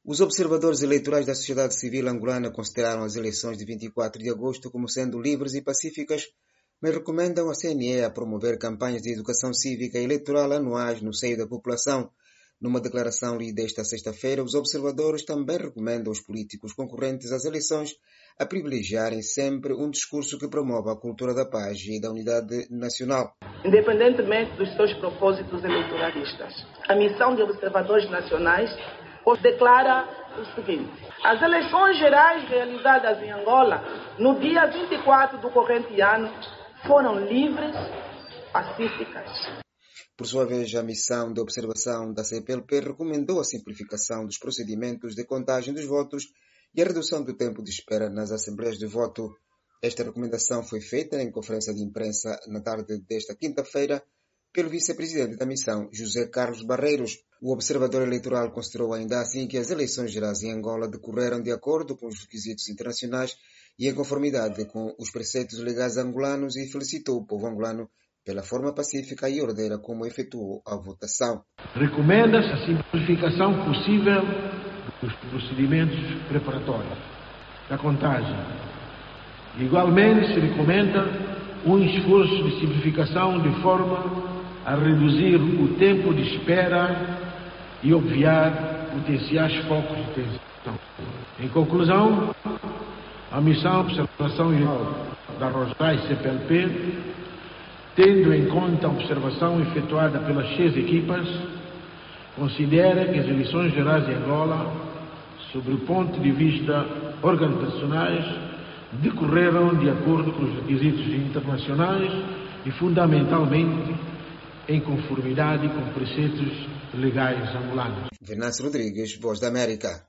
Os observadores eleitorais da sociedade civil angolana consideraram as eleições de 24 de agosto como sendo livres e pacíficas, mas recomendam à CNE a promover campanhas de educação cívica e eleitoral anuais no seio da população. Numa declaração lida esta sexta-feira, os observadores também recomendam aos políticos concorrentes às eleições a privilegiarem sempre um discurso que promova a cultura da paz e da unidade nacional. Independentemente dos seus propósitos eleitoralistas, a missão de observadores nacionais declara o seguinte: as eleições gerais realizadas em Angola no dia 24 do corrente ano foram livres, pacíficas. Por sua vez, a missão de observação da CPLP recomendou a simplificação dos procedimentos de contagem dos votos e a redução do tempo de espera nas assembleias de voto. Esta recomendação foi feita em conferência de imprensa na tarde desta quinta-feira pelo vice-presidente da missão, José Carlos Barreiros. O observador eleitoral considerou ainda assim que as eleições gerais em Angola decorreram de acordo com os requisitos internacionais e em conformidade com os preceitos legais angolanos e felicitou o povo angolano pela forma pacífica e ordeira como efetuou a votação. Recomenda-se a simplificação possível dos procedimentos preparatórios da contagem. Igualmente, se recomenda um esforço de simplificação de forma a reduzir o tempo de espera e obviar potenciais focos de tensão. Em conclusão, a missão de observação da ROJAI CPLP, tendo em conta a observação efetuada pelas 6 equipas, considera que as eleições gerais de Angola, sob o ponto de vista organizacionais, decorreram de acordo com os requisitos internacionais e, fundamentalmente, em conformidade com preceitos legais angolanos. Venâncio Rodrigues, Voz da América.